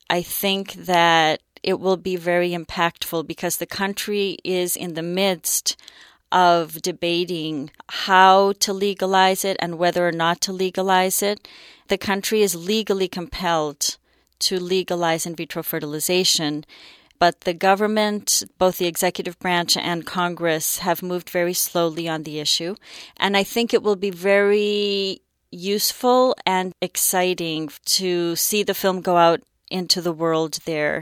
I think that it will be very impactful because the country is in the midst of debating how to legalize it and whether or not to legalize it. The country is legally compelled to legalize in vitro fertilization, but the government, both the executive branch and Congress, have moved very slowly on the issue. And I think it will be very useful and exciting to see the film go out into the world there